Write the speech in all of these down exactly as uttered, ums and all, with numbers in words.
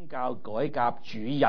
宗教改革主日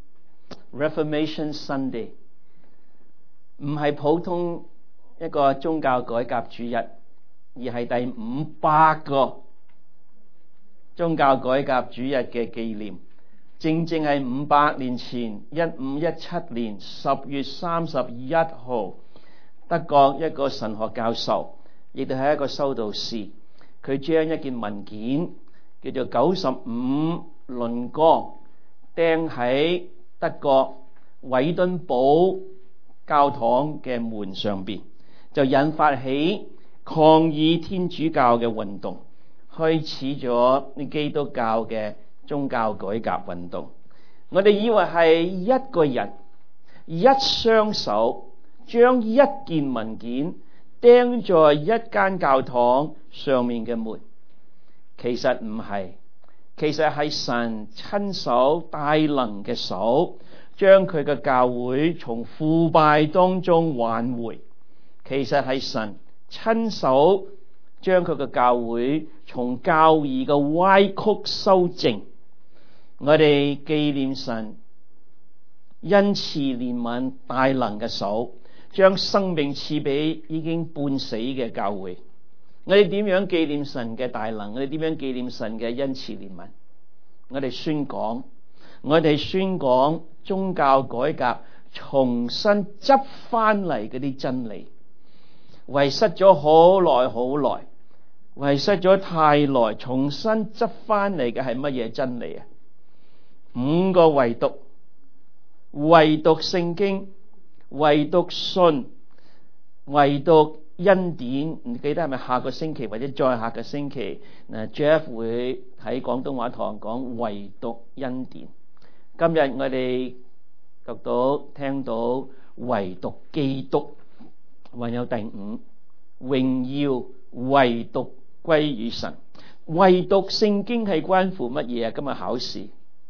Reformation Sunday， 唔係普通一個宗教改革主日，而係第五百個宗教改革主日嘅紀念。正正係五百年前，一五一七年十月三十一號，德國一個神學教授，亦都係一個修道士，佢將一件文件叫做九十五論綱釘喺德國韋敦堡教堂嘅門上邊，就引發起抗議天主教嘅運動，開始咗呢基督教嘅宗教改革運動。我哋以為係一個人一雙手將一件文件釘在一間教堂上面嘅門，其實唔係，其實係神親手大能嘅手將佢嘅教會從腐敗當中挽回，其實係神親手將佢嘅教會從教義嘅歪曲修正。我哋紀念神恩慈憐憫大能嘅手，將生命賜俾已經半死嘅教會。我哋點樣紀念神嘅大能？我哋點樣紀念神嘅恩慈憐憫？我哋宣講，我哋宣講宗教改革重新執翻嚟嗰啲真理。遺失咗好耐好耐，遺失咗太耐，重新執翻嚟嘅係乜嘢真理啊？五個唯獨，唯獨聖經，唯獨信，唯獨恩典。唔記得係咪下個星期或者再下個星期，嗱 Jeff 會喺廣東話堂講唯獨恩典。今日我哋讀到聽到唯獨基督，還有第五，榮耀唯獨歸於神。唯獨聖經係關乎乜嘢啊？今日考試。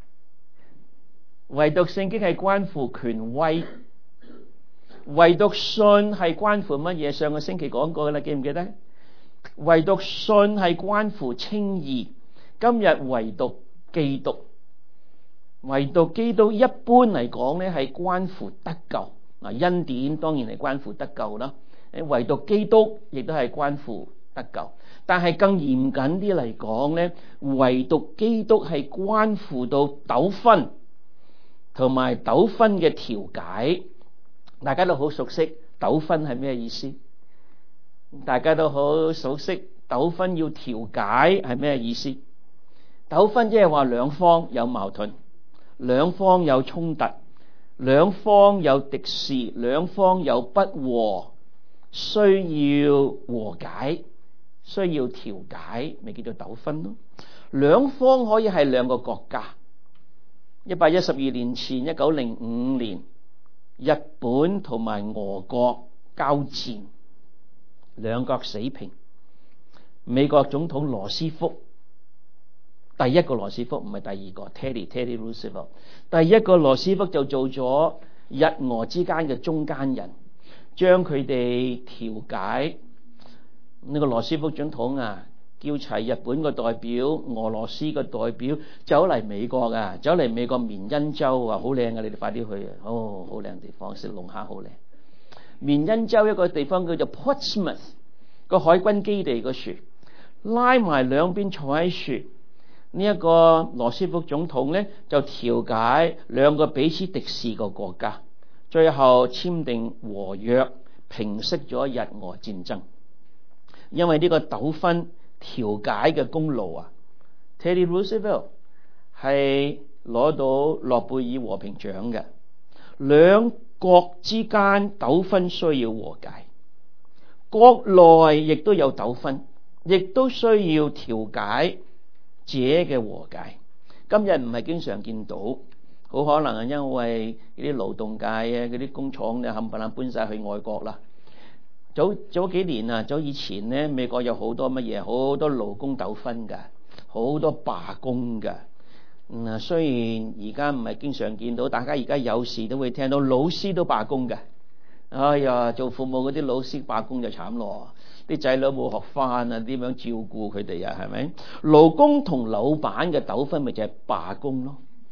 唯獨聖經係關乎權威，唯獨信係關乎乜嘢？上個星期講過啦，記唔記得？唯獨信係關乎稱義，今日唯獨基督，唯獨基督一般嚟講咧係關乎得救。嗱，恩典當然係關乎得救啦，唯獨基督亦都係關乎得救。但係更嚴謹啲嚟講咧，唯獨基督係關乎到糾紛同埋糾紛嘅調解。大家都好熟悉糾紛係咩意思，大家都好熟悉糾紛要調解係咩意思。糾紛即係話兩方有矛盾，兩方有衝突，兩方有敵視，兩方有不和，需要和解，需要調解，咪叫做糾紛咯。兩方可以係兩個國家。一百一十二年前，一九零五年，日本同埋俄國交戰，兩國死平。美國總統羅斯福，第一個羅斯福唔係第二個 Teddy Teddy Roosevelt， 第一個羅斯福就做咗日俄之間嘅中間人，將佢哋調解。呢個羅斯福總統啊，叫齊日本嘅代表、俄羅斯嘅代表走嚟美國啊，走嚟美國緬因州啊，好靚啊！你哋快啲去啊！哦，好靚地方，食龍蝦好靚。緬因州一個地方叫做 Portsmouth， 個海軍基地個樹，拉埋兩邊坐喺樹。呢、這、一個羅斯福總統咧就調解兩個彼此敵視嘅國家，最後簽訂和約，平息咗日俄戰爭。因為呢個糾紛調解嘅功勞啊 ，Teddy Roosevelt 係攞到諾貝爾和平獎嘅。兩國之間糾紛需要和解，國內亦都有糾紛，亦都需要調解者嘅和解。今日唔係經常見到，好可能係因為呢啲勞動界啊，嗰啲工廠咧冚唪唥搬晒去外國啦。早早幾年啊，早以前咧，美國有好多乜嘢，好多勞工糾紛㗎，好多罷工㗎。嗯啊，雖然而家唔係經常見到，大家而家有時都會聽到老師都罷工㗎。哎呀，做父母嗰啲老師罷工就慘咯，啲仔女冇學返啊，點樣照顧佢哋啊？係咪？勞工同老闆嘅糾紛咪就係罷工咯。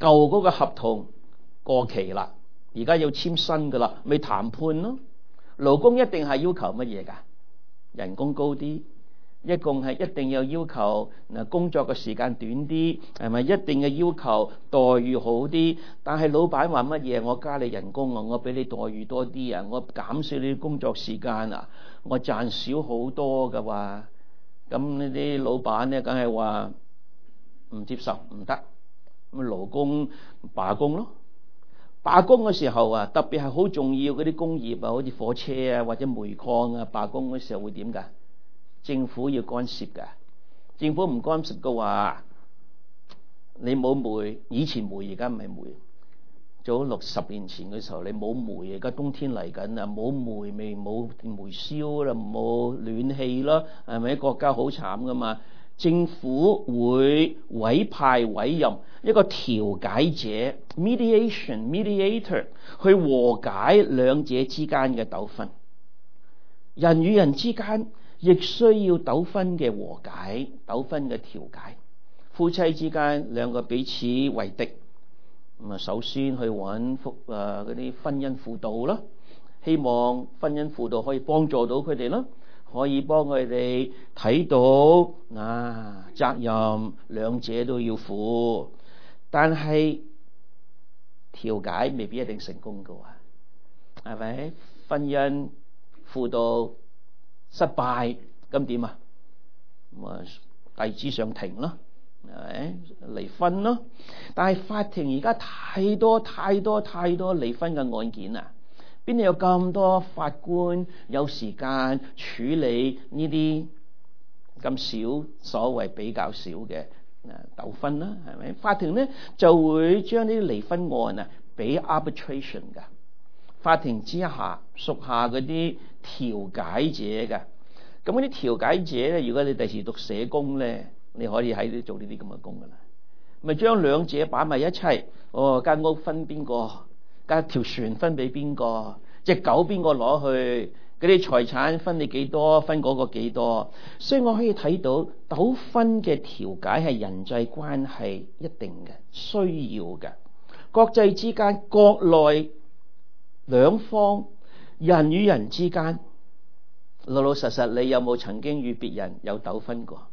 舊嗰個合同過期啦，而家要簽新噶啦，咪談判咯。勞工一定係要求乜嘢㗎？人工高啲，一共係一定要要求嗱工作嘅時間短啲，係咪一定嘅要求待遇好啲？但係老闆話乜嘢？我加你人工啊，我俾你待遇多啲啊，我減少你工作時間啊，我賺少好多㗎話，咁呢啲老闆咧，梗係話唔接受，唔得，咁勞工罷工咯。罷工嘅時候啊，特別係好重要嗰啲工業啊，好似火車啊或者煤礦啊，罷工嘅時候會點㗎？政府要干涉㗎。政府唔干涉嘅話，你冇煤，以前煤而家唔係煤。早六十年前嘅時候，你冇煤，而家冬天嚟緊啊，冇煤咪冇煤燒啦，冇暖氣啦，係咪？國家好慘噶嘛。政府會委派委任一個調解者 mediation mediator 去和解兩者之間嘅糾紛。人與人之間亦需要糾紛嘅和解、糾紛嘅調解。夫妻之間兩個彼此為敵，咁啊首先去揾復誒嗰啲婚姻輔導啦，希望婚姻輔導可以幫助到佢哋啦。可以幫佢哋睇到啊，責任兩者都要負，但係調解未必一定成功㗎喎，係咪？婚姻輔導失敗咁點啊？咁啊遞紙上庭咯，係咪？離婚咯。但係法庭而家太多太多太多離婚嘅案件啊！邊度有咁多法官有時間處理呢啲咁少所謂比較少嘅糾紛啦？係咪？法庭咧就會將呢啲離婚案啊俾 arbitration 㗎，法庭之下屬下嗰啲調解者㗎。咁嗰啲調解者咧，如果你第時讀社工咧，你可以喺度做呢啲咁嘅工㗎啦。咪將兩者擺埋一齊，哦，間屋分邊個？間條船分俾邊個？隻狗邊個攞去？嗰啲財產分你幾多？分嗰個幾多？所以我可以睇到糾紛嘅調解係人際關係一定嘅需要嘅。國際之間、國內兩方人與人之間，老老實實，你有冇曾經與別人有糾紛過？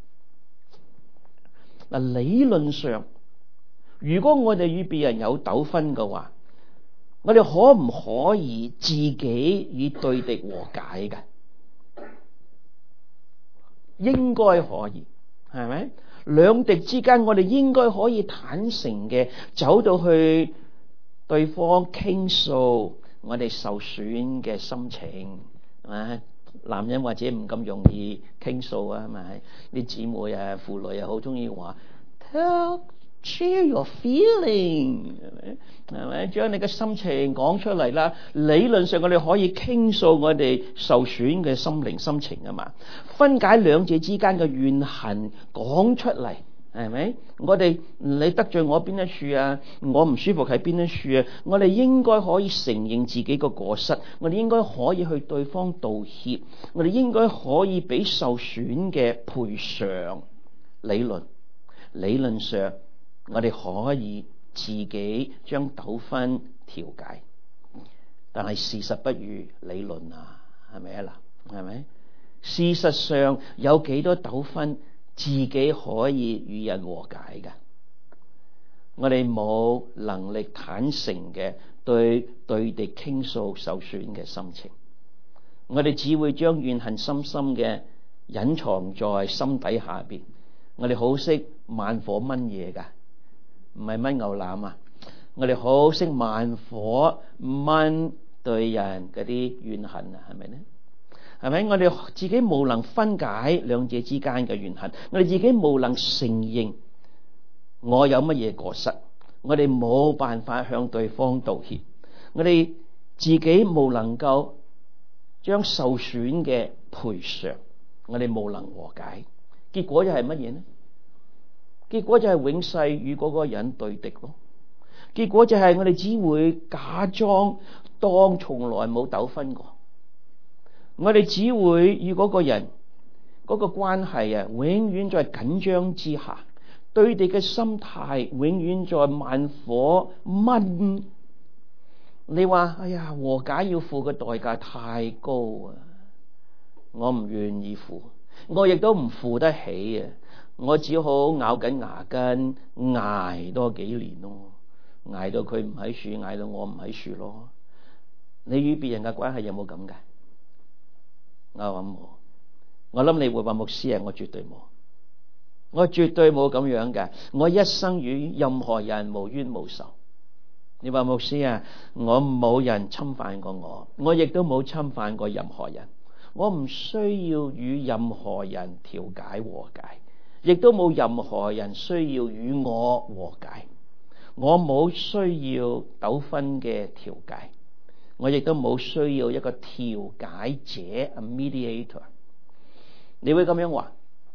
嗱，理論上，如果我哋與別人有糾紛嘅話，我哋可唔可以自己與對敵和解嘅？應該可以，係咪？兩敵之間，我哋應該可以坦誠嘅走到去對方傾訴我哋受損嘅心情，係咪？男人或者唔咁容易傾訴啊，係咪？啲姊妹啊、婦女啊，好中意話 tell share your feeling， 係咪？係咪？將你嘅心情講出嚟啦。理論上我哋可以傾訴我哋受損嘅心靈心情啊嘛，分解兩者之間嘅怨恨講出嚟，係咪？我哋你得罪我邊一處啊？我唔舒服喺邊一處啊？我哋應該可以承認自己個過失，我哋應該可以去對方道歉，我哋應該可以俾受損嘅賠償。理論理論上我哋可以自己將糾紛調解，但係事實不如理論啊，係咪啊嗱？係咪？事實上有幾多糾紛自己可以與人和解㗎？我哋冇能力坦誠嘅對對敵傾訴受損嘅心情，我哋只會將怨恨深深嘅隱藏在心底下邊。我哋好識慢火炆嘢㗎，唔係炆牛腩啊！我哋好識慢火炆對人嗰啲怨恨啊，係咪呢？係咪？我哋自己無能分解兩者之間嘅怨恨，我哋自己無能承認我有乜嘢過失，我哋冇辦法向對方道歉，我哋自己無能夠將受損嘅賠償，我哋無能和解，結果就係乜嘢呢？結果就係永世與嗰個人對敵咯。結果就係我哋只會假裝當從來冇糾紛過，我哋只會與嗰個人嗰個關係啊，永遠在緊張之下， 對你嘅心態永遠在慢火燜。你話哎呀，和解要付嘅代價太高啊，我唔願意付，我亦都唔付得起啊，我只好咬緊牙根捱多幾年咯，捱到佢唔喺樹，捱到我唔喺樹咯。你與別人嘅關係有冇咁嘅？我諗冇，我諗你會話牧師啊，我絕對冇，我絕對冇咁樣嘅。我一生與任何人無冤無仇。你話牧師啊，我冇人侵犯過我，我亦都冇侵犯過任何人，我唔需要與任何人調解和解，亦都冇任何人需要與我和解，我冇需要糾紛嘅調解，我亦都冇需要一個調解者 a mediator。 你會咁樣話，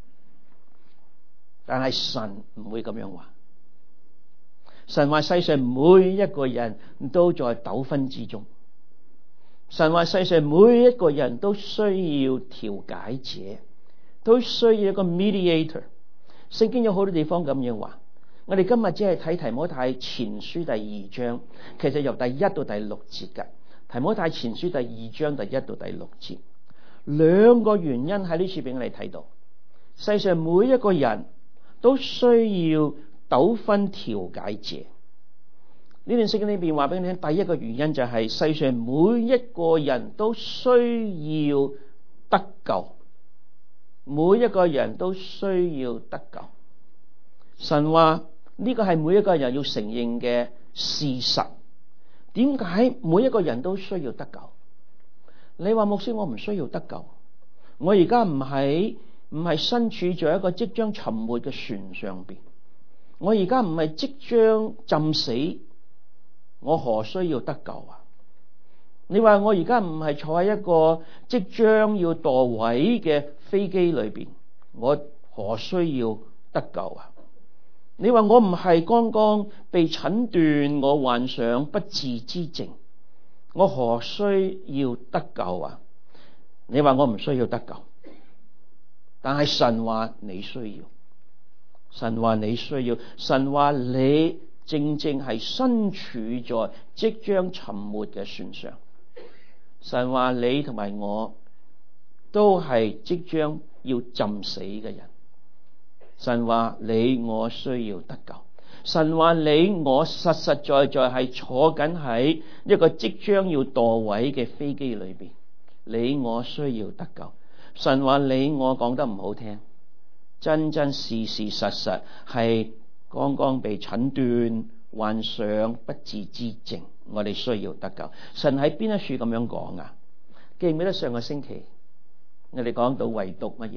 但係神唔會咁樣話。神話世上每一個人都在糾紛之中，神話世上每一個人都需要調解者，都需要一個 mediator。 聖經有好多地方咁樣話，我哋今日只係睇提摩太前書第二章，其實由第一到第六節嘅提摩太前書第二章第一到第六節，兩個原因喺呢處俾我哋睇到，世上每一個人都需要糾紛調解者。呢段聖經裏邊話俾你聽，第一個原因就係世上每一個人都需要得救，每一個人都需要得救。神話呢個係每一個人要承認嘅事實。點解每一個人都需要得救？你話牧師，我唔需要得救，我而家唔係唔係身處在一個即將沉沒嘅船上邊，我而家唔係即將浸死，我何需要得救啊？你話我而家唔係坐喺一個即將要墮毀嘅飛機裏邊，我何需要得救啊？你話我唔係剛剛被診斷我患上不治之症，我何需要得救啊？你話我唔需要得救，但係神話你需要，神話你需要，神話你正正係身處在即將沉沒嘅船上，神話你同埋我都係即將要浸死嘅人，神話你我需要得救，神話你我實實在在係坐緊喺一個即將要墮毀嘅飛機裏邊，你我需要得救，神話你我講得唔好聽，真真事事實實係剛剛被診斷患上不治之症，我哋需要得救。神喺邊一處咁樣講啊？記唔記得上個星期我哋講到唯獨乜嘢？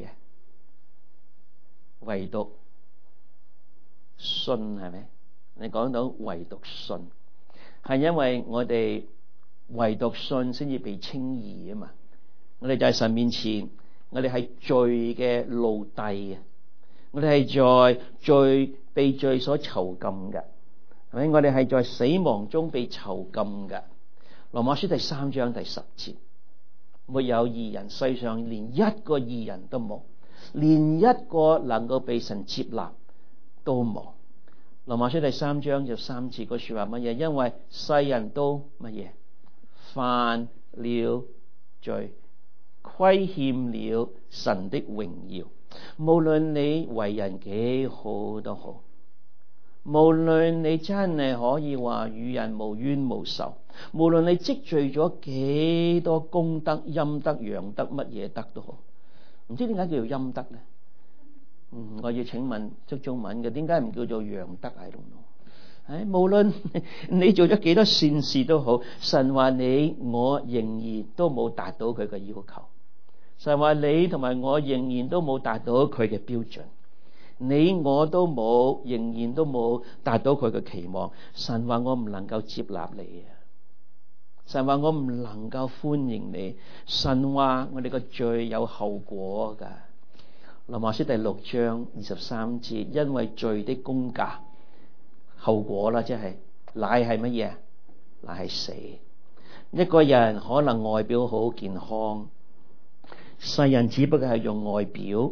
唯獨信，係咪？你講到唯獨信，係因為我哋唯獨信先至被稱義啊嘛。我哋就係神面前，我哋係罪嘅奴隸啊，我哋係在罪被罪所囚禁嘅，係咪？我哋係在死亡中被囚禁嘅。羅馬書第三章第十節，沒有義人，世上連一個義人都冇，連一個能夠被神接納都冇。羅馬書第三章就三節個說話乜嘢？因為世人都乜嘢？犯了罪，虧欠了神的榮耀。無論你為人幾好都好，無論你真係可以話與人無冤無仇，無論你積聚咗幾多功德、陰德、陽德、乜嘢德都好，唔知點解叫做陰德呢？嗯，我要請問識中文嘅，點解唔叫做陽德？I don't know。唉，無論你做咗幾多善事都好，神話你我仍然都冇達到佢嘅要求。神話你同埋我仍然都冇達到佢嘅標準，你我都冇，仍然都冇達到佢嘅期望。神話我唔能夠接納你啊！神話我唔能夠歡迎你。神話我哋個罪有後果噶。羅馬書第六章二十三節，因為罪的工價，後果啦，即係乃係乜嘢？乃係死。一個人可能外表好健康，世人只不過係用外表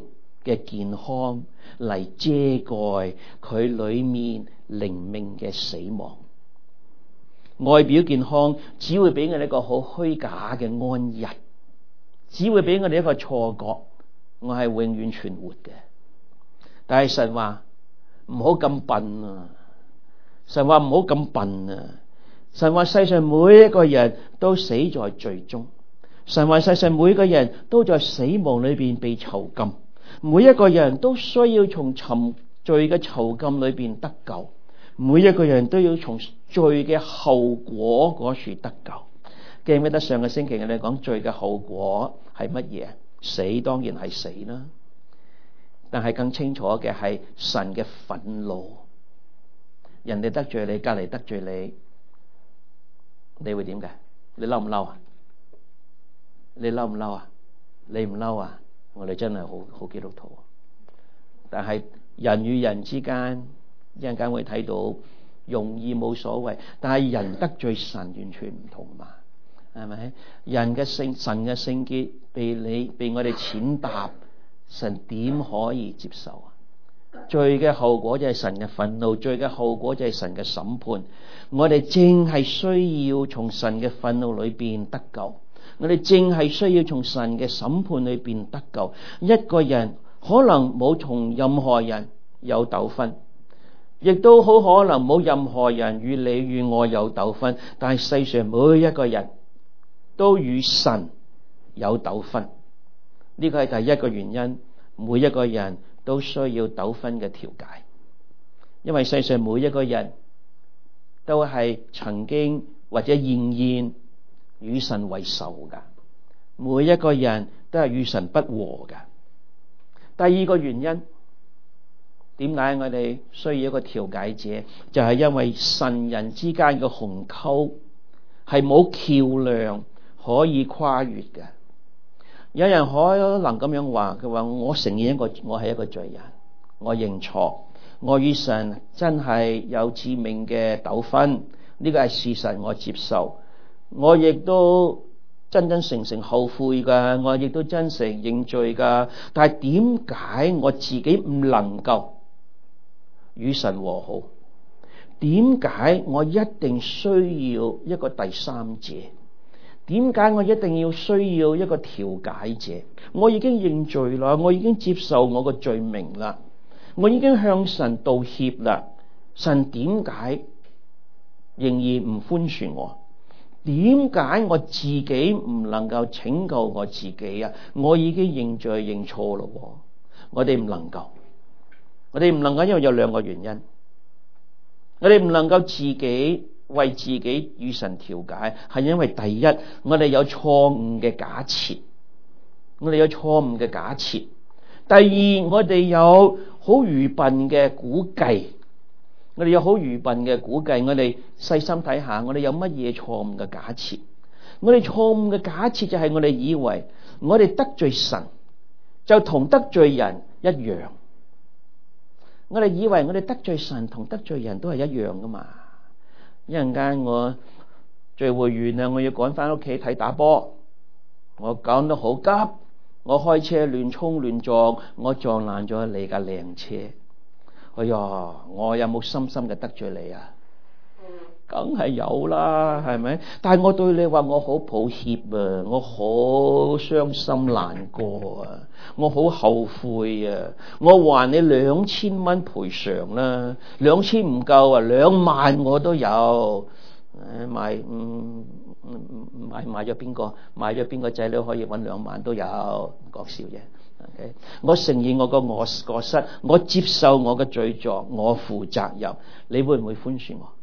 嘅健康嚟遮蓋佢裏面靈命嘅死亡。外表健康只會俾我哋一個好虛假嘅安逸，只會俾我哋一個錯覺，我係永遠存活嘅。但係神話唔好咁笨啊！神話唔好咁笨啊！神話世上每一個人都死在罪中，神話世上每一個人都在死亡裏邊被囚禁，每一個人都需要從沉罪嘅囚禁裏邊得救，每一個人都要從罪嘅後果嗰處得救。記唔記得上個星期我哋講罪嘅後果係乜嘢？死當然係死啦，但係更清楚嘅係神嘅憤怒。人哋得罪你，隔籬得罪你，你會點嘅？你嬲唔嬲啊？你嬲唔嬲啊？你唔嬲啊？我哋真係好好基督徒。但係人與人之間，一陣間會睇到容易冇所謂，但係人得罪神完全唔同嘛，係咪？人嘅聖神嘅聖潔被你被我哋踐踏，神點可以接受啊？罪嘅後果就係神嘅憤怒，罪嘅後果就係神嘅審判。我哋正係需要從神嘅憤怒裏邊得救，我哋正係需要從神嘅審判裏邊得救。一個人可能冇同任何人有糾紛，亦都好可能冇任何人與你與我有糾紛，但係世上每一個人都與神有糾紛。呢個係第一個原因，每一個人都需要糾紛嘅調解，因為世上每一個人都係曾經或者仍然與神為仇噶，每一個人都係與神不和噶。第二個原因，點解我哋需要一個調解者？就係因為神人之間嘅鴻溝係冇橋梁可以跨越嘅。有人可能咁樣話，佢話我承認一個我係一個罪人，我認錯，我與神真係有致命嘅糾紛，呢個係事實，我接受，我亦都真真誠誠後悔噶，我亦都真誠認罪噶。但係點解我自己唔能夠與神和好？點解我一定需要一個第三者？點解我一定要需要一個調解者？我已經認罪啦，我已經接受我個罪名啦，我已經向神道歉啦。神點解仍然唔寬恕我？點解我自己唔能夠拯救我自己啊？我已經認罪認錯咯。我哋唔能夠，我哋唔能夠，因為有兩個原因，我哋唔能夠自己為自己與神調解，係因為第一，我哋有錯誤嘅假設，我哋有錯誤嘅假設；第二，我哋有好愚笨嘅估計，我哋有好愚笨嘅估計。我哋細心睇下，我哋有乜嘢錯誤嘅假設？我哋錯誤嘅假設就係我哋以為我哋得罪神就同得罪人一樣，我哋以為我哋得罪神同得罪人都係一樣噶嘛。一陣間我聚會完啦，我要趕翻屋企睇打波，我講得好急，我開車亂衝亂撞，我撞爛咗你架靚車。哎呀，我有冇深深嘅得罪你啊？梗係有啦，係咪？但係我對你話我好抱歉啊，我好傷心難過啊，我好後悔啊，我還你兩千蚊賠償啦，兩千唔夠啊，兩萬我都有。誒，買嗯買買咗邊個？買咗邊個仔女可以搵兩萬都有，講笑啫。Okay? 我承認我個我過失，我接受我嘅罪狀，我負責任。你會唔會寬恕我？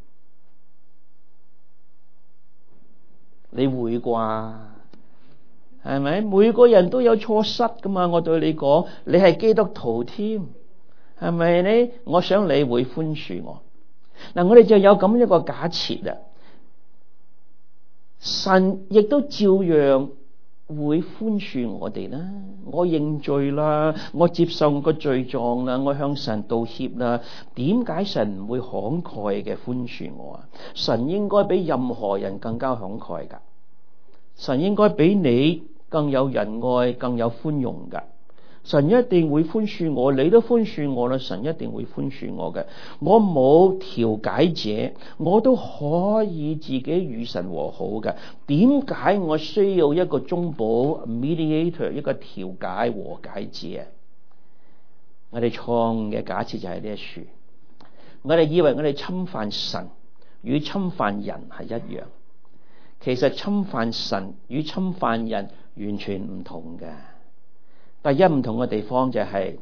你會啩？係咪？每個人都有錯失噶嘛？我對你講，你係基督徒添，係咪呢？我想你會寬恕我。嗱，我哋就有咁一個假設啦，神亦都照樣會寬恕我哋啦。我認罪啦，我接受我個罪狀啦，我向神道歉啦。點解神唔會慷慨嘅寬恕我啊？神應該比任何人更加慷慨噶，神應該比你更有仁愛，更有寬容噶。 神一定會寬恕我，你都寬恕我啦，神一定會寬恕我嘅。我冇調解者，我都可以自己與神和好嘅。點解我需要一個中保 mediator， 一個調解和解者？我哋錯誤嘅假設就係呢一處，我哋以為我哋侵犯神與侵犯人係一樣，其實侵犯神與侵犯人完全唔同嘅。第一唔同嘅地方就係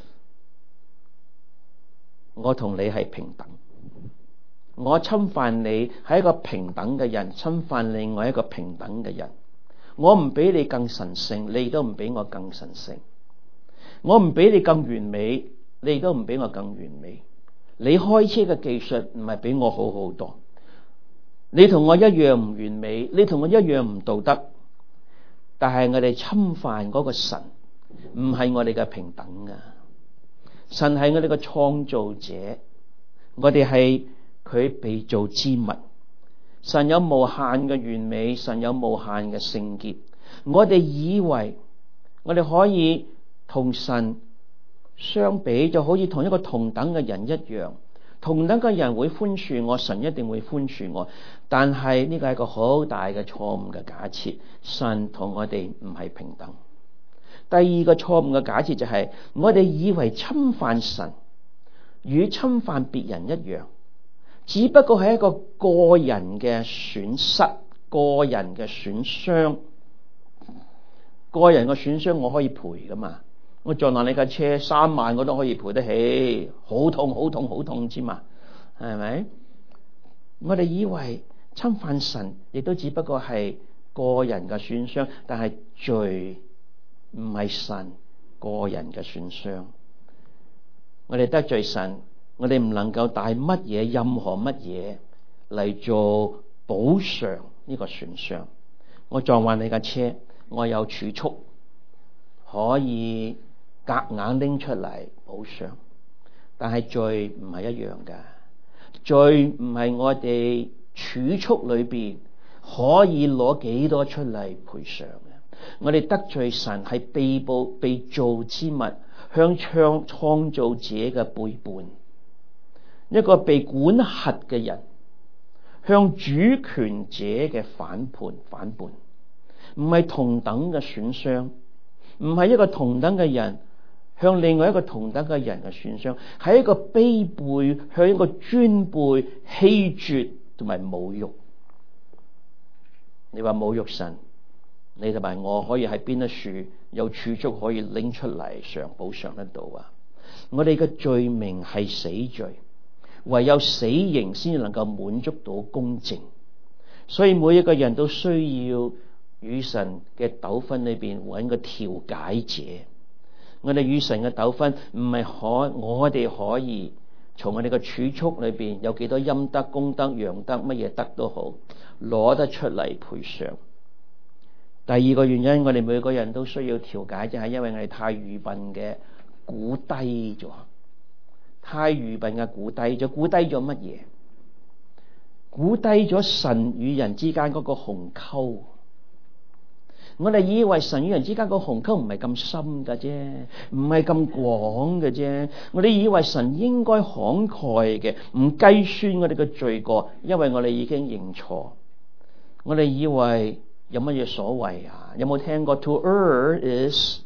我同你係平等，我侵犯你係一個平等嘅人，侵犯另外一個平等嘅人。我唔比你更神聖，你都唔比我更神聖。我唔比你更完美，你都唔比我更完美。你開車嘅技術唔係比我好好多，你同我一樣唔完美，你同我一樣唔道德。但係我哋侵犯嗰個神，唔係我哋嘅平等啊！神係我哋嘅創造者，我哋係佢被造之物。神有無限嘅完美，神有無限嘅聖潔。我哋以為我哋可以同神相比，就好似同一個同等嘅人一樣，同等嘅人會寬恕我，神一定會寬恕我。但係呢個係一個好大嘅錯誤嘅假設，神同我哋唔係平等。第二個錯誤嘅假設就係我哋以為侵犯神與侵犯別人一樣，只不過係一個個人嘅損失，個人嘅損傷，個人嘅損傷我可以賠噶嘛？我撞爛你架車三萬我都可以賠得起，好痛好痛好痛之嘛，係咪？我哋以為侵犯神亦都只不過係個人嘅損傷，但係罪唔係神個人嘅損傷。我哋得罪神，我哋唔能夠帶乜嘢任何乜嘢嚟做補償呢個損傷。我撞壞你架車，我有儲蓄可以夾硬拎出嚟補償，但係罪唔係一樣噶。罪唔係我哋儲蓄裏邊可以攞幾多出嚟賠償嘅。我哋得罪神係被捕被造之物向創創造者嘅背叛，一個被管轄嘅人向主權者嘅反叛反叛，唔係同等嘅損傷，唔係一個同等嘅人向另外一個同等嘅人嘅損傷，係一個卑背向一個尊卑棄絕同埋侮辱。你話侮辱神，你同埋我可以喺邊一處有儲蓄可以拎出嚟償補償得到啊？我哋嘅罪名係死罪，唯有死刑先至能夠滿足到公正。所以每一個人都需要與神嘅糾紛裏邊揾個調解者。我哋與神嘅糾紛唔係可我哋可以從我哋嘅儲蓄裏邊有幾多陰德功德陽德乜嘢德都好攞得出嚟賠償。第二個原因，我哋每個人都需要調解，就係因為我哋太愚笨嘅估低咗，太愚笨嘅估低咗，估低咗乜嘢？估低咗神與人之間嗰個鴻溝。我哋以為神與人之間個鴻溝唔係咁深噶啫，唔係咁廣嘅啫。我哋以為神應該慷慨嘅，唔計算我哋嘅罪過，因為我哋已經認錯。我哋以為有乜嘢所謂啊？有冇聽過 To err is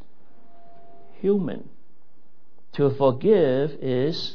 human, to forgive is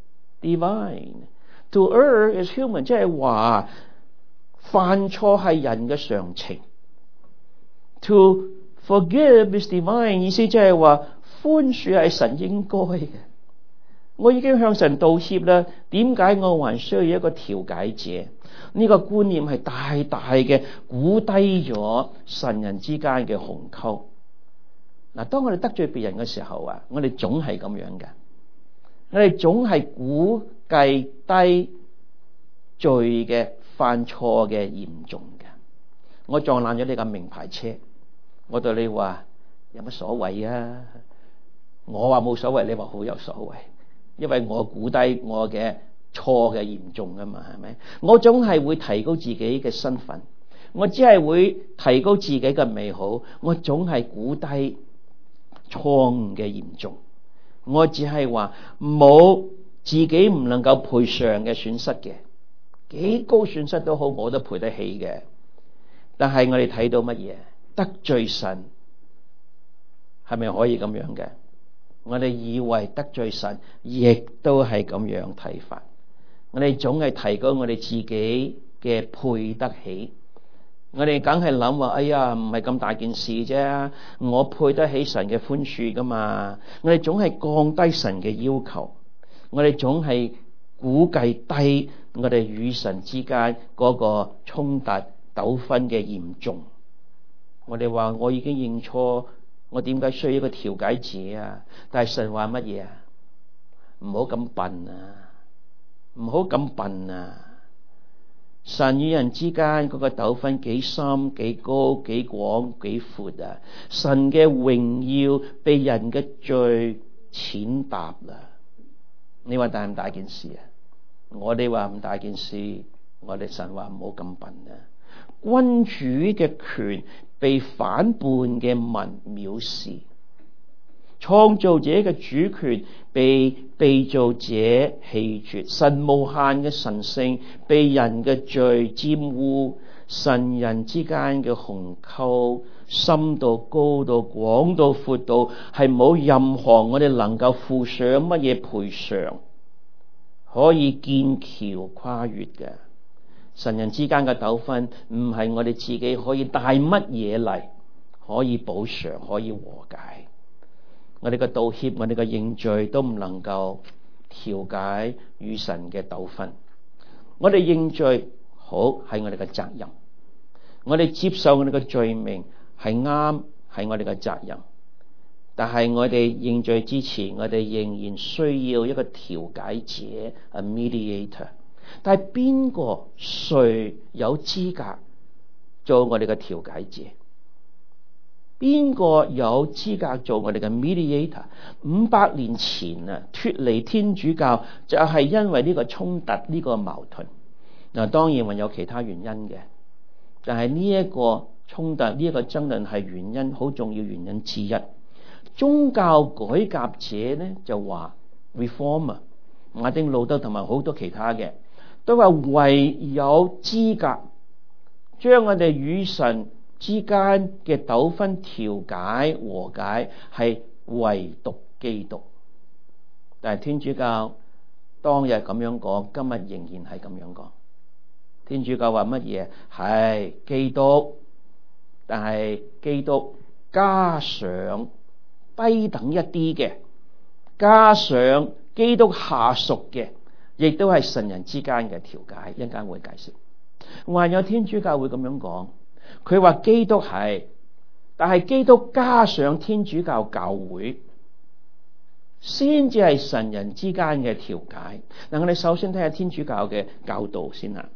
divine. To err is human， 即係話犯錯係人嘅常情。To forgive is divine， 意思即係話寬恕係神應該嘅。我已經向神道歉啦，點解我還需要一個調解者？呢個觀念係大大嘅估低咗神人之間嘅鴻溝。嗱，當我哋得罪別人嘅時候啊，我哋總係咁樣嘅，我哋總係估計低罪嘅犯錯嘅嚴重嘅。我撞爛咗你架名牌車，我對你話有乜所謂啊？我話冇所謂，你話好有所謂，因為我估低我嘅錯嘅嚴重啊嘛，係咪？我總係會提高自己嘅身份，我只係會提高自己嘅美好，我總係估低錯誤嘅嚴重。我只係話冇自己唔能夠賠償嘅損失嘅，幾高損失都好，冇得賠得起嘅。但係我哋睇到乜嘢？得罪神係咪可以咁樣嘅？我哋以為得罪神，亦都係咁樣睇法。我哋總係提高我哋自己嘅配得起，我哋梗係諗話，哎呀，唔係咁大件事啫，我配得起神嘅寬恕噶嘛。我哋總係降低神嘅要求，我哋總係估計低我哋與神之間嗰個衝突糾紛嘅嚴重。我哋話我已經認錯，我點解需要一個調解者啊？但係神話乜嘢啊？唔好咁笨啊！唔好咁笨啊！神與人之間嗰個糾紛幾深、幾高、幾廣、幾闊啊！神嘅榮耀被人嘅罪踐踏啦！你話大唔大件事啊？我哋話唔大件事，我哋神話唔好咁笨啊！君主嘅權被反叛嘅民藐視，創造者嘅主權被被造者棄絕，神無限嘅神性被人嘅罪沾污，神人之間嘅鴻溝深到高到廣到闊到，係冇任何我哋能夠付上乜嘢賠償可以建橋跨越嘅。神人之間嘅糾紛唔係我哋自己可以帶乜嘢嚟可以補償可以和解。我哋嘅道歉，我哋嘅認罪都唔能夠調解與神嘅糾紛。我哋認罪好係我哋嘅責任，我哋接受我哋嘅罪名係啱，係我哋嘅責任。但係我哋認罪之前，我哋仍然需要一個調解者 ，a mediator。但係邊個誰有資格做我哋嘅調解者？邊個有資格做我哋嘅 mediator？ 五百年前啊，脫離天主教就係因為呢個衝突，呢個矛盾。嗱，當然還有其他原因嘅，但係呢一個衝突，呢一個爭論係原因，好重要原因之一。宗教改革者咧就話 reformer， 馬丁路德同埋好多其他嘅都話唯有資格將我哋與神之間嘅糾紛調解和解係唯獨基督。但係天主教當日咁樣講，今日仍然係咁樣講。天主教話乜嘢？係基督，但係基督加上低等一啲嘅，加上基督下屬嘅，亦都係神人之間嘅調解。一陣間會解釋。還有天主教會咁樣講，佢話基督係，但係基督加上天主教教會，先至係神人之間嘅調解。嗱，我哋首先睇下天主教嘅教導先啦。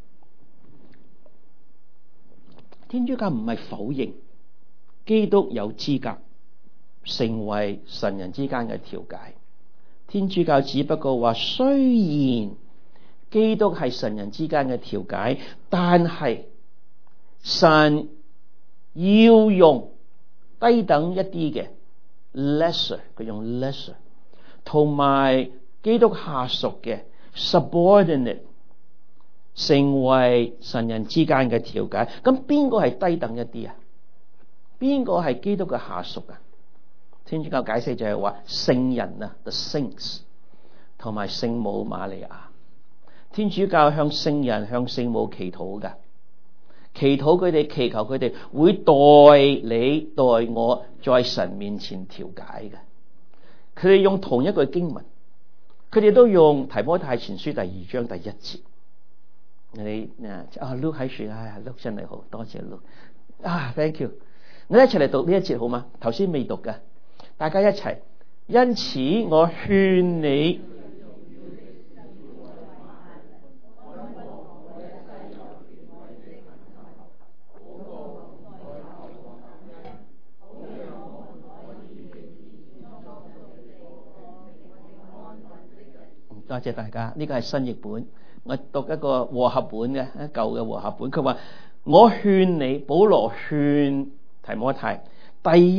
天主教唔係否認基督有資格成為神人之間嘅調解，天主教只不過話，雖然基督係神人之間嘅調解，但係神要用低等一啲嘅 lesser， 佢用 lesser， 同埋基督下屬嘅 subordinate 成為神人之間嘅調解。咁邊個係低等一啲啊？邊個係基督嘅下屬啊？天主教解釋就係話聖人啊 ，the saints， 同埋聖母瑪利亞。天主教向聖人、向聖母祈禱噶，祈禱佢哋，祈求佢哋會代你、代我在神面前調解嘅。佢哋用同一句經文，佢哋都用提摩太前書第二章第一節。你啊 ，Luke 喺樹啊 ，Luke 真係好，多謝 Luke 啊 ，Thank you。我哋一齊嚟讀呢一節好嗎？頭先未讀嘅，大家一齊。因此我勸你，多謝大家。呢個係新譯本，我讀一個和合本嘅，一舊嘅和合本。佢話我勸你，保羅勸提摩太，第一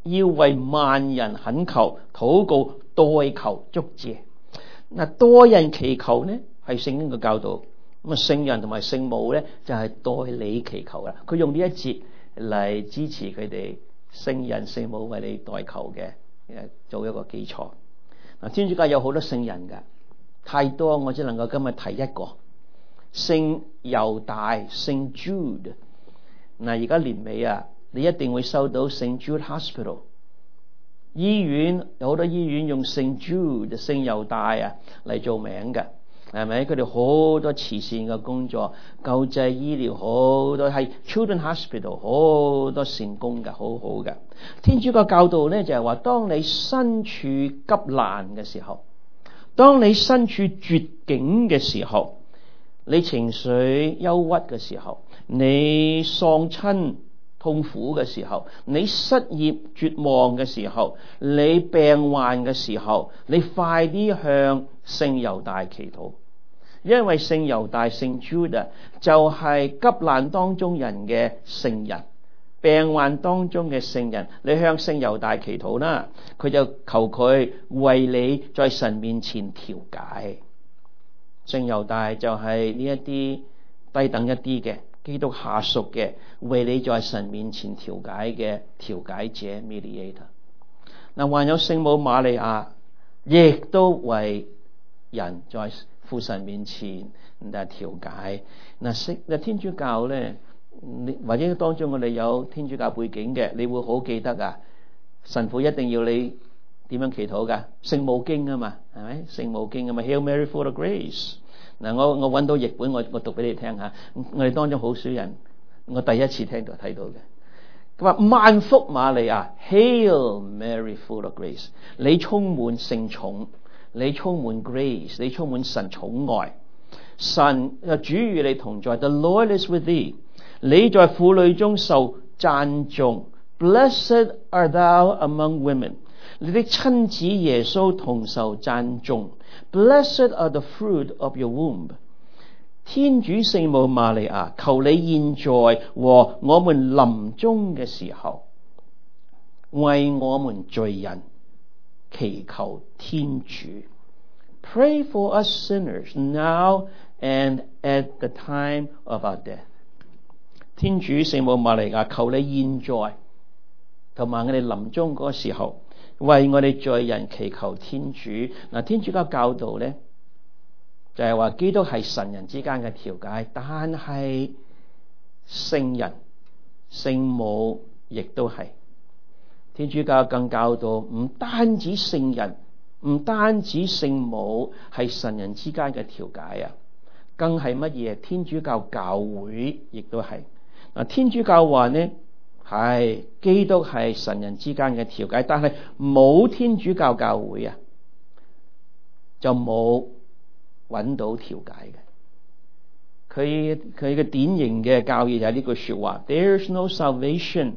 要為萬人懇求、禱告、代求、祝謝。嗱，多人祈求呢係聖經嘅教導，咁啊聖人同埋聖母咧就係代你祈求啦。佢用呢一節嚟支持佢哋聖人聖母為你代求嘅，誒做一個基礎。嗱，天主教有好多聖人噶，太多，我只能夠今日提一個，聖猶大，聖 Jude。嗱，而家年尾啊，你一定會收到聖 Jude Hospital 醫院，有好多醫院用聖 Jude 聖猶大啊嚟做名嘅，係咪？佢哋好多慈善嘅工作，救濟醫療，好多係 Children Hospital， 好多善功嘅，好好嘅。天主教教導咧就係話，當你身處急難嘅時候，當你身處絕境嘅時候，你情緒憂鬱嘅時候，你喪親痛苦嘅時候，你失業絕望嘅時候，你病患嘅時候，你快啲向聖猶大祈禱，因為聖猶大聖 Jude 就係急難當中人嘅聖人，病患當中嘅聖人。你向聖猶大祈禱啦，佢就求佢為你在神面前調解。聖猶大就係呢一啲低等一啲嘅基督下屬嘅，為你在神面前調解嘅調解者 mediator。 嗱，還有聖母瑪利亞亦都為人在父神面前誒調解。嗱，天主教咧，或者當中我哋有天主教背景嘅，你會好記得啊，神父一定要你點樣祈禱噶？聖母經啊嘛，係咪？聖母經啊嘛 ，Hail Mary full of grace。嗱，我我揾到譯本，我我讀俾你聽下。我哋當中好少人，我第一次聽到睇到嘅。佢話：萬福瑪利亞 ，Hail Mary full of grace， 你充滿聖寵，你充滿 grace， 你充滿神寵愛。神主與你同在 ，The Lord is with thee。你在婦女中受讚頌 ，Blessed art thou among women。你的親子耶穌同受讚頌 ，Blessed are the fruit of your womb。天主聖母瑪利亞，求你現在和我們臨終嘅時候，為我們罪人祈求天主。Pray for us sinners now and at the time of our death。天主聖母瑪利亞，求你現在同埋我哋臨終嗰個時候，為我哋罪人祈求天主。嗱，天主教教導咧就係話，基督係神人之間嘅調解，但係聖人聖母亦都係。天主教更教導，唔單止聖人，唔單止聖母係神人之間嘅調解啊，更係乜嘢？天主教教會亦都係。嗱，天主教話呢，係基督係神人之間嘅調解，但係冇天主教教會啊，就冇揾到調解嘅。佢佢嘅典型嘅教義就係呢句說話 ：There's no salvation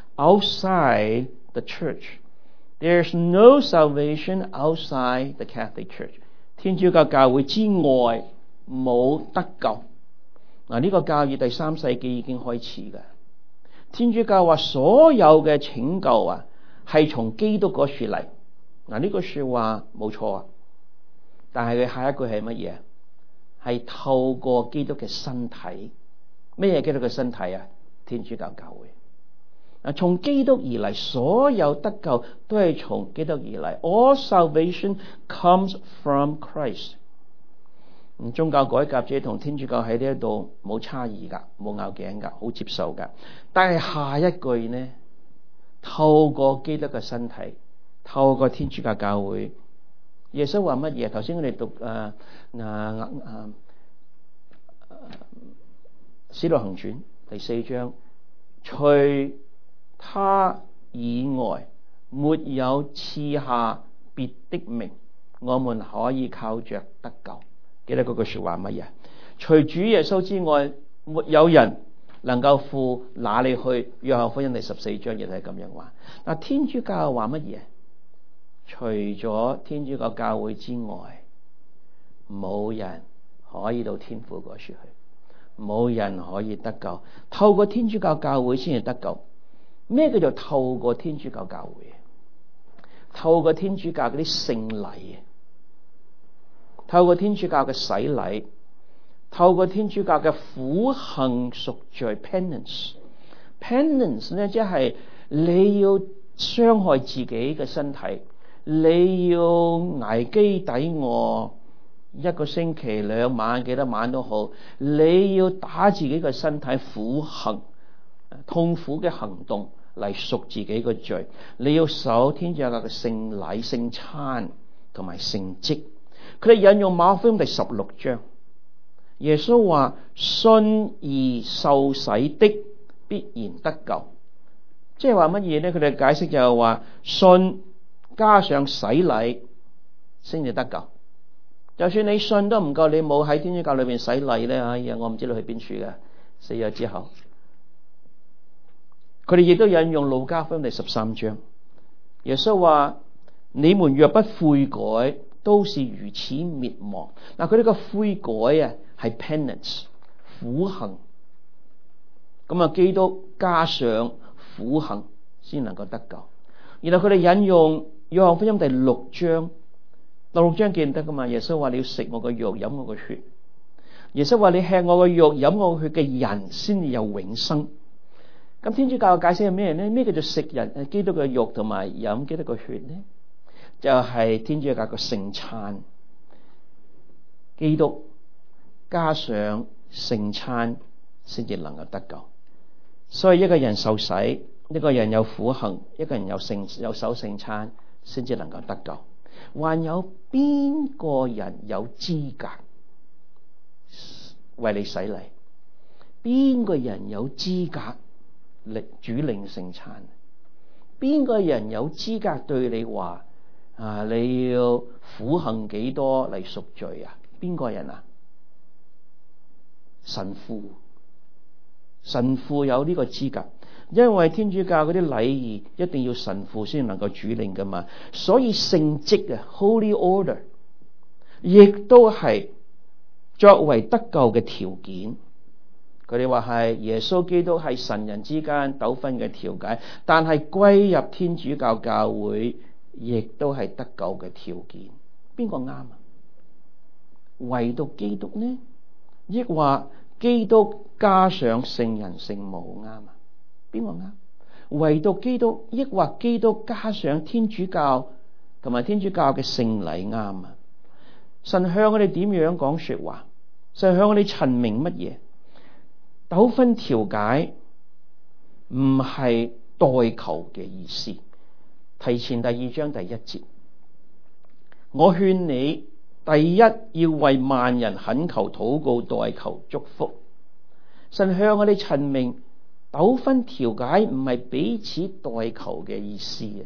outside the church. There's no salvation outside the Catholic Church. 天主教教會之外冇得救。嗱，呢個教義第三世紀已經開始嘅。天主教話所有嘅拯救啊，係從基督嗰處嚟。嗱，呢句說話冇錯啊，但係佢下一句係乜嘢？係透過基督嘅身體。咩嘢基督嘅身體啊？天主教教會。嗱，從基督而嚟，所有得救都係從基督而嚟。All salvation comes from Christ。宗教改革者同天主教喺呢一度冇差異噶，冇拗頸噶，好接受噶。但係下一句呢，透過基督嘅身體，透過天主教教會，耶穌話乜嘢？頭先我哋讀誒誒誒《使徒行傳》第四章，除他以外，沒有賜下別的名，我們可以靠着得救。記得嗰句說話乜嘢？除主耶穌之外，沒有人能夠父拿你去。約翰福音第十四章亦都係咁樣話。嗱，天主教話乜嘢？除咗天主教教會之外，冇人可以到天父嗰處去，冇人可以得救。透過天主教教會先係得救。 咩叫做透過天主教教會？透過天主教嗰啲聖禮，透過天主教嘅洗禮，透過天主教嘅苦行贖罪 penance penance 咧，即係你要傷害自己嘅身體，你要捱飢抵餓一個星期兩晚幾多晚都好，你要打自己嘅身體苦行痛苦嘅行動嚟贖自己嘅罪，你要守天主教嘅聖禮、聖餐同埋聖職。佢哋引用馬可福音第十六章，耶穌話：信而受洗的必然得救。即係話乜嘢呢？佢哋解釋就係話信加上洗禮先至得救。就算你信都唔夠，你冇喺天主教裏邊洗禮咧，哎呀，我唔知你去邊處嘅，死咗之後。佢哋亦都引用路加福音第十三章，耶穌話：你們若不悔改，都是如此滅亡。嗱，佢哋個悔改啊係 penance 苦行，咁啊基督加上苦行先能夠得救。然後佢哋引用約翰福音第六章，第六章記唔得噶嘛？耶穌話：你要食我個肉，飲我個血。耶穌話：你吃我個肉，飲我個血嘅人，先至有永生。咁天主教嘅解釋係咩呢？咩叫做食人基督嘅肉同埋飲基督嘅血呢？就係、是、天主教嘅聖餐，基督加上聖餐先至能夠得救。所以一個人受洗，一個人有苦行，一個人有聖有守聖餐，先至能夠得救。還有邊個人有資格為你洗禮？邊個人有資格力主領聖餐？邊個人有資格對你話啊？你要苦行幾多嚟贖罪啊？邊個人啊？神父，神父有呢個資格，因為天主教嗰啲禮儀一定要神父先能夠主領噶嘛。所以聖職啊 ，Holy Order， 亦都係作為得救嘅條件。佢哋話係耶穌基督係神人之間糾紛嘅調解，但係歸入天主教教會亦都係得救嘅條件。邊個啱啊？唯獨基督呢？抑或基督加上聖人聖母啱啊？邊個啱？唯獨基督，抑或基督加上天主教同埋天主教嘅聖禮啱啊？神向我哋點樣講說話？神向我哋陳明乜嘢？糾紛調解唔係代求嘅意思。提前第二章第一節，我勸你第一要為萬人懇求、禱告、代求、祝福。神向我哋陳明，糾紛調解唔係彼此代求嘅意思啊！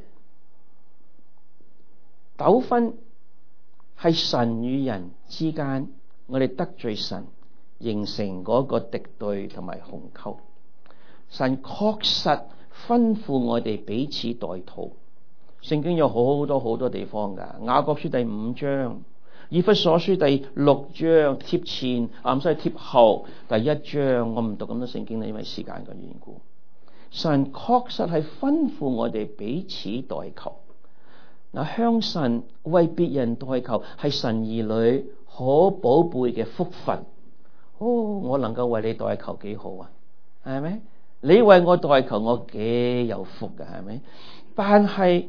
糾紛係神與人之間，我哋得罪神，形成嗰個敵對同埋鴻溝。神確實吩咐我哋彼此代禱。聖經有好多好多地方噶，雅各書第五章、以弗所書第六章貼前，啊唔係貼後第一章。我唔讀咁多聖經啦，因為時間嘅緣故。神確實係吩咐我哋彼此代求。嗱，向神為別人代求係神兒女可寶貝嘅福分。哦，我能夠為你代求幾好啊，係咪？你為我代求，我幾有福㗎，係咪？但係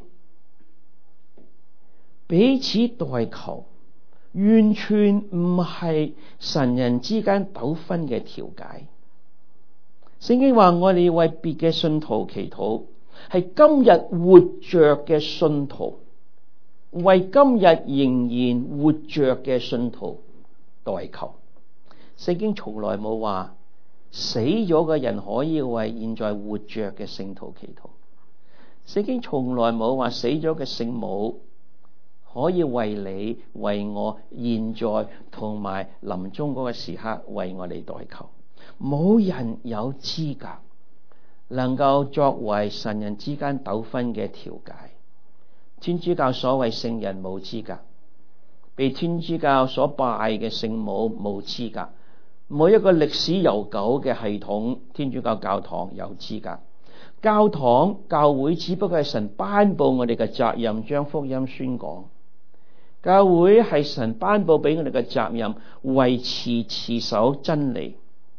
彼此代求完全唔係神人之間糾紛嘅調解。聖經話我哋為別嘅信徒祈禱，係今日活着嘅信徒為今日仍然活着嘅信徒代求。聖經從來冇話死咗嘅人可以為現在活着嘅聖徒祈禱。聖經從來冇話死咗嘅聖母可以為你、為我現在同埋臨終嗰個時刻為我哋代求。冇人有資格能夠作為神人之間糾紛嘅調解。天主教所謂聖人冇資格，被天主教所拜嘅聖母冇資格。每一個歷史悠久嘅系統，天主教教堂有資格。 教堂教會只不過係神頒布我哋嘅責任，將福音宣講。教會係神頒布俾我哋嘅責任，維持持守真理。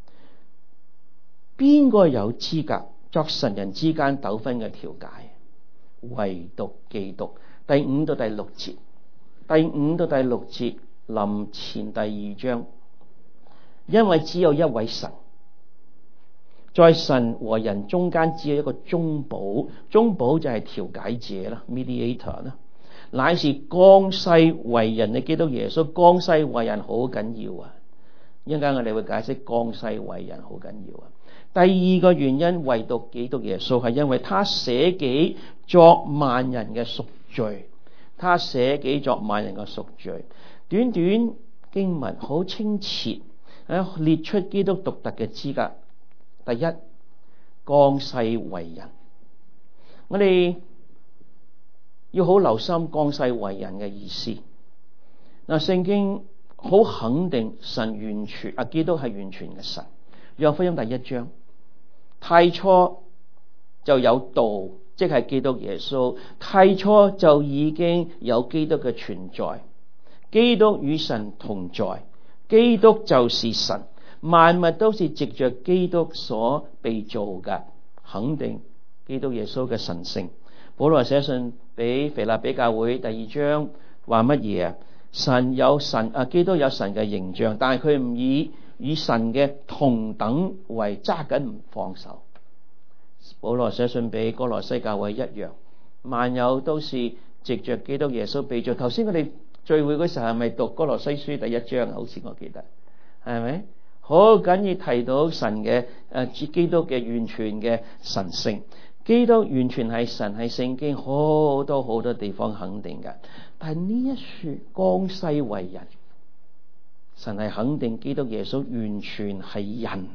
邊個有資格作神人之間糾紛嘅調解？唯獨基督。第五到第六節，第五到第六節臨前第二章，因為只有一位神，在神和人中間只有一個中保，中保就係調解者啦 ，mediator 啦，乃是降世為人嘅基督耶穌。降世為人好緊要啊！一陣間我哋會解釋降世為人好緊要啊。第二個原因，唯獨基督耶穌係因為他捨己作萬人嘅贖罪，他捨己作萬人嘅贖罪。短短經文好清澈，列出基督獨特嘅資格。第一，降世為人，我哋要好留心降世為人嘅意思。嗱，聖經好肯定神完全啊，基督係完全嘅神。約翰福音第一章，太初就有道，即係基督耶穌。太初就已經有基督嘅存在，基督與神同在，基督就是神，萬物都是藉着基督所被造嘅，肯定基督耶穌嘅神性。保羅寫信俾腓立比教會第二章話乜嘢啊？神有神啊，基督有神嘅形象，但係佢唔以與神嘅同等為揸緊唔放手。保羅寫信俾哥羅西教會一樣，萬有都是藉着基督耶穌被造。頭先我哋聚會嗰時候係咪讀哥羅西書第一章？好似我記得係咪？好緊要提到神嘅誒，基督嘅完全嘅神性。基督完全係神，係聖經好多好多地方肯定嘅。但係呢一說降世為人，神係肯定基督耶穌完全係人。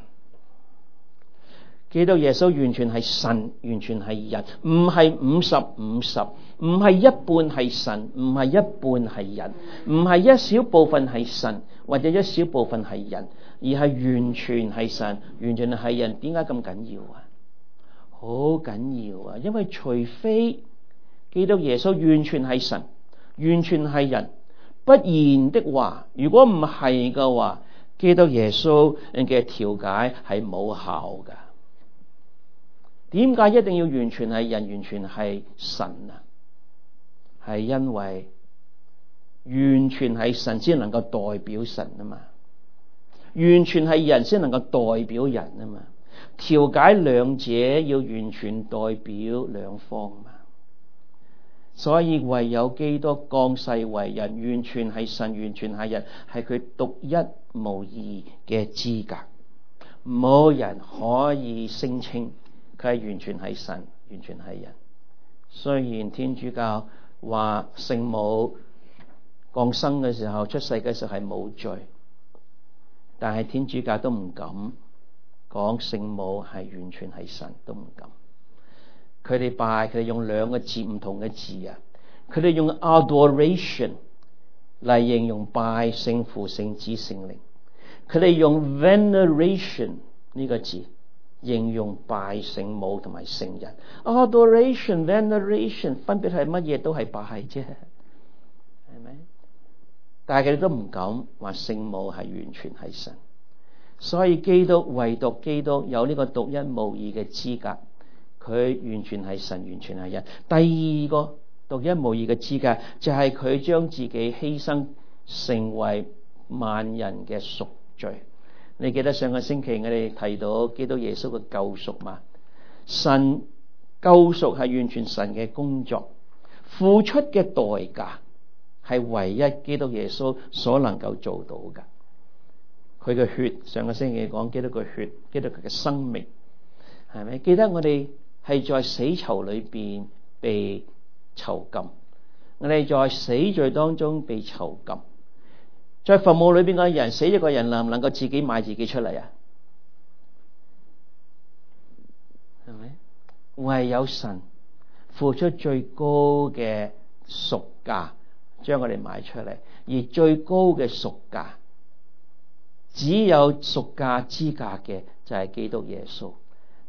基督耶穌完全係神，完全係人，唔係五十五十，唔係一半係神，唔係一半係人，唔係一小部分係神或者一小部分係人，而係完全係神，完全係人。點解咁緊要啊？好緊要啊！因為除非基督耶穌完全係神，完全係人，不然的話，如果唔係嘅話，基督耶穌嘅調解係冇效噶。點解一定要完全係人，完全係神啊？係因為完全係神先能夠代表神啊嘛，完全係人先能夠代表人啊嘛。調解兩者要完全代表兩方嘛，所以唯有基督降世為人，完全係神，完全係人，係佢獨一無二嘅資格。冇人可以聲稱佢係完全係神，完全係人。雖然天主教話聖母降生嘅時候，出世嘅時候係冇罪，但係天主教都唔敢講聖母係完全係神，都唔敢。佢哋拜，佢哋用兩個字，唔同嘅字啊。佢哋用 adoration 嚟形容拜聖父、聖子、聖靈。佢哋用 veneration 呢個字形容拜聖母同埋聖人。adoration、veneration 分別係乜嘢？都係拜啫，係咪？但係佢哋都唔敢話聖母係完全係神。所以基督，唯獨基督有呢個獨一無二嘅資格，佢完全係神，完全係人。第二個獨一無二嘅資格就係佢將自己犧牲成為萬人嘅贖罪。你記得上個星期我哋提到基督耶穌嘅救贖嘛？神救贖係完全神嘅工作，付出嘅代價係唯一基督耶穌所能夠做到嘅。佢嘅血，上個星期講基督嘅血，基督佢嘅生命，係咪？記得我哋係在死囚裏邊被囚禁，我哋在死罪當中被囚禁，在墳墓裏邊嘅人，死咗個人能唔能夠自己買自己出嚟啊？係咪？唯有神付出最高嘅贖價，將我哋買出嚟，而最高嘅贖價，只有贖價資格嘅就係基督耶穌。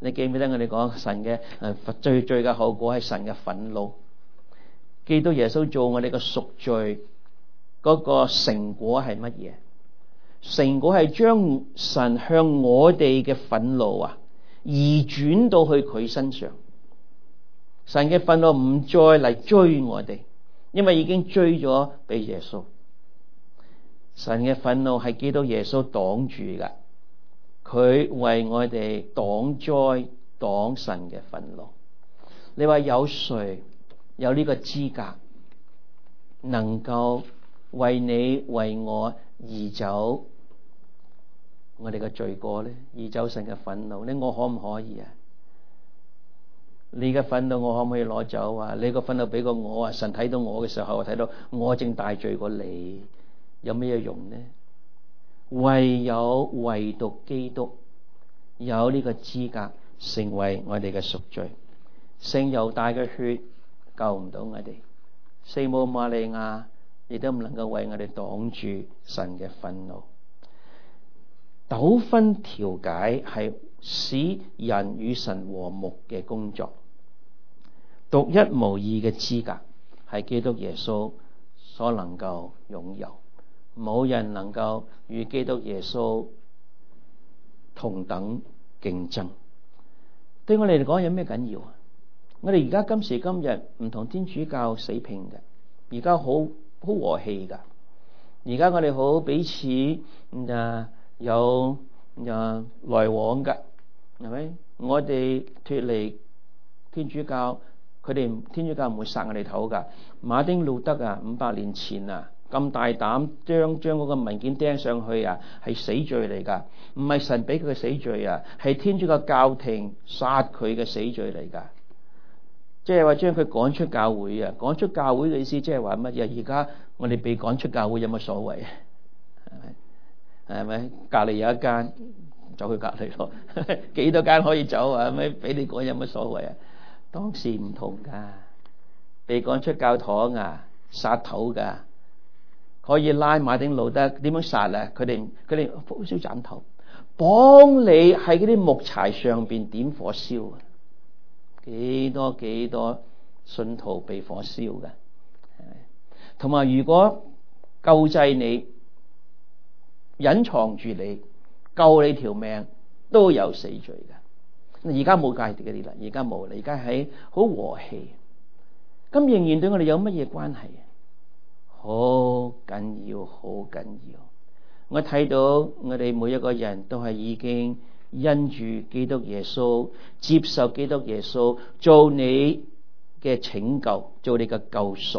你記唔記得我哋講神嘅誒最最嘅後果係神嘅憤怒？基督耶穌做我哋嘅贖罪嗰個成果係乜嘢？成果係將神向我哋嘅憤怒啊移轉到去佢身上。神嘅憤怒唔再嚟追我哋，因為已經追咗俾耶穌。神嘅憤怒係基督耶穌擋住噶，佢為我哋擋災擋神嘅憤怒。你話有誰有呢個資格能夠為你為我移走我哋嘅罪過呢？移走神嘅憤怒呢？我可唔可以啊？你嘅憤怒我可唔可以攞走啊？你個憤怒俾過我啊？神睇到我嘅時候，我睇到我正大罪過你，有咩用呢？唯有唯獨基督有呢個資格成為我哋嘅贖罪。聖猶大嘅血救唔到我哋，聖母瑪利亞亦都唔能夠為我哋擋住神嘅憤怒。糾紛調解係使人與神和睦嘅工作，獨一無二嘅資格係基督耶穌所能夠擁有，冇人能夠與基督耶穌同等競爭。對我哋嚟講有咩緊要啊？我哋而家今時今日唔同天主教死拼嘅，而家好好和氣噶。而家我哋好彼此啊有啊來往噶，係咪？我哋脫離天主教，佢哋天主教唔會殺我哋頭噶。馬丁路德啊，五百年前啊咁大膽將將嗰個文件釘上去啊，係死罪嚟噶，唔係神俾佢嘅死罪啊，係天主教教廷殺佢嘅死罪嚟噶。即係話將佢趕出教會啊！趕出教會嘅意思即係話乜嘢？而家我哋被趕出教會有乜所謂啊？係咪？係咪？隔籬有一間，走去隔籬咯。幾多間可以走啊？係咪？俾你趕有乜所謂啊？當時唔同噶，被趕出教堂啊，殺頭噶，可以拉馬丁路德。點樣殺啊？佢哋佢哋好少斬頭，綁你喺嗰啲木柴上邊點火燒啊！幾多幾多信徒被火燒嘅，同埋如果救濟你、隱藏住你、救你條命，都有死罪嘅。而家冇戒啲嗰啲啦，而家冇啦，而家係好和氣。咁仍然對我哋有乜嘢關係啊？好緊要，好緊要。我睇到我哋每一個人都係已經因住基督耶穌，接受基督耶穌做你嘅拯救，做你嘅救贖。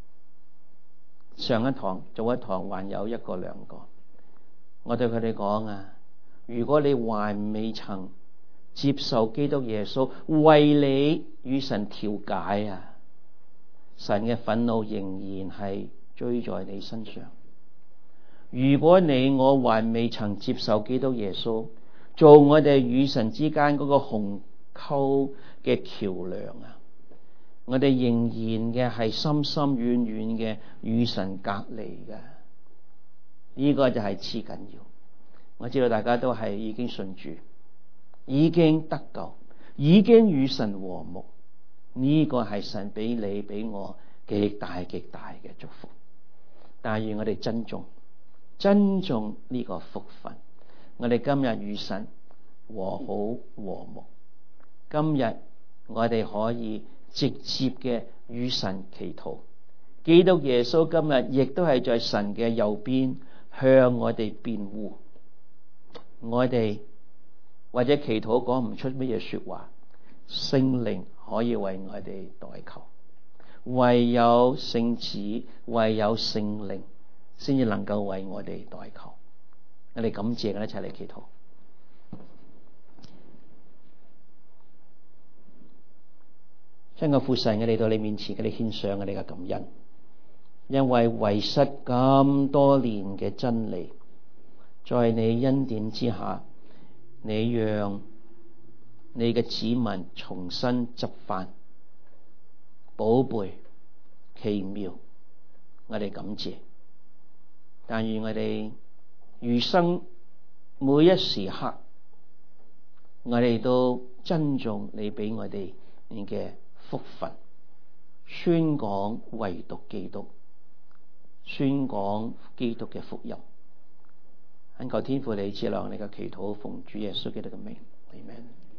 上一堂做一堂還有一個兩個，我對佢哋講啊，如果你還未曾接受基督耶穌為你與神調解啊，神嘅憤怒仍然係追在你身上。如果你我還未曾接受基督耶穌做我哋與神之間嗰個鴻溝嘅橋樑啊，我哋仍然嘅係深深遠遠嘅與神隔離嘅。呢個就係至緊要。我知道大家都係已經信主，已經得救，已經與神和睦。呢個係神俾你俾我極大極大嘅祝福。但願我哋珍重珍重呢個福分。我哋今日與神和好和睦，今日我哋可以直接嘅與神祈禱。基督耶穌今日亦都係在神嘅右邊向我哋辯護。我哋或者祈禱講唔出乜嘢說話，聖靈可以為我哋代求。唯有聖子，唯有聖靈先至能夠為我哋代求。我哋感謝，我哋一齊嚟祈禱。親愛的父神，我哋到你面前，我哋獻上我哋嘅感恩，因為遺失咁多年嘅真理，在你恩典之下，你讓你嘅子民重新執翻，寶貝奇妙，我哋感謝。但願我哋餘生每一時刻我哋都珍重你俾我哋你嘅福分，宣講唯獨基督，宣講基督嘅福音。懇求天父你賜亮你嘅祈禱，奉主耶穌基督嘅名，阿們。